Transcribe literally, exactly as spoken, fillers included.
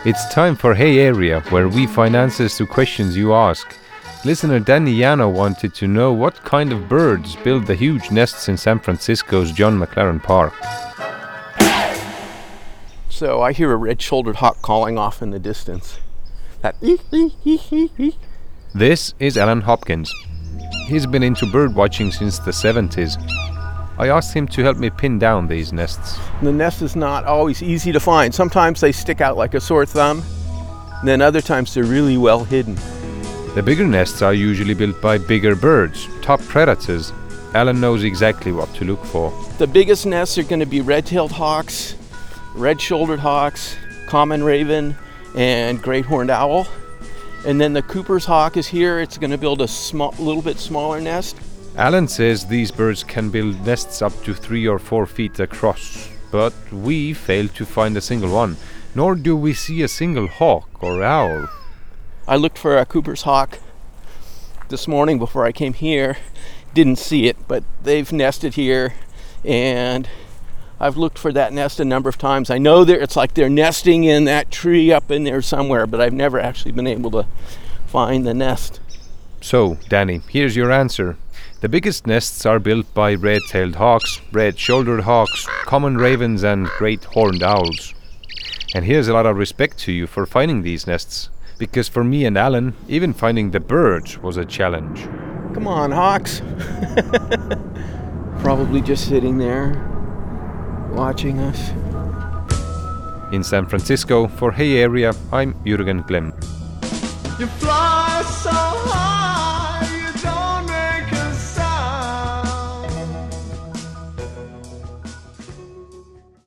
It's time for Hey Area, where we find answers to questions you ask. Listener Danny Yano wanted to know what kind of birds build the huge nests in San Francisco's John McLaren Park. So I hear a red-shouldered hawk calling off in the distance. That This is Alan Hopkins. He's been into bird watching since the seventies. I asked him to help me pin down these nests. The nest is not always easy to find. Sometimes they stick out like a sore thumb, and then other times they're really well hidden. The bigger nests are usually built by bigger birds, top predators. Alan knows exactly what to look for. The biggest nests are going to be red-tailed hawks, red-shouldered hawks, common raven, and great horned owl. And then the Cooper's hawk is here. It's going to build a small, little bit smaller nest. Alan says these birds can build nests up to three or four feet across, but we failed to find a single one, nor do we see a single hawk or owl. I looked for a Cooper's hawk this morning before I came here. Didn't see it, but they've nested here, and I've looked for that nest a number of times. I know that it's like they're nesting in that tree up in there somewhere, but I've never actually been able to find the nest. So, Danny, here's your answer. The biggest nests are built by red-tailed hawks, red-shouldered hawks, common ravens, and great horned owls. And here's a lot of respect to you for finding these nests, because for me and Alan, even finding the birds was a challenge. Come on, hawks. Probably just sitting there, watching us. In San Francisco, for Hey Area, I'm Jürgen Klemm. You fly so high.